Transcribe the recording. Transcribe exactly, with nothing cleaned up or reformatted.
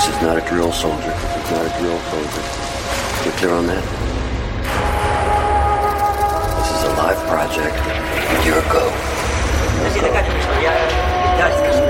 This is not a drill, soldier. This is not a drill, soldier. You clear on that? This is a live project. You're a go. Let's go.